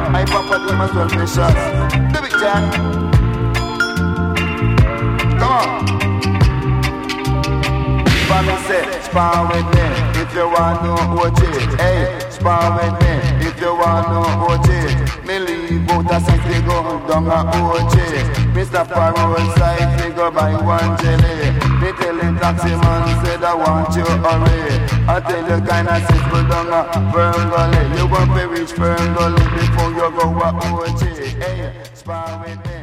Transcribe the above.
I papa them as well for shots. Do it, Jack. Come on. Family say, spar with me if you want no OG. Hey, spar with me if you want no OG. Me leave out a city go down a OG. Mr. Parole side we go buy one jelly. Me tell him taxi man said I want you hurry. I tell you kind of simple down a firm gully. You won't be rich firm gully before you go a OG. Hey, spar with me.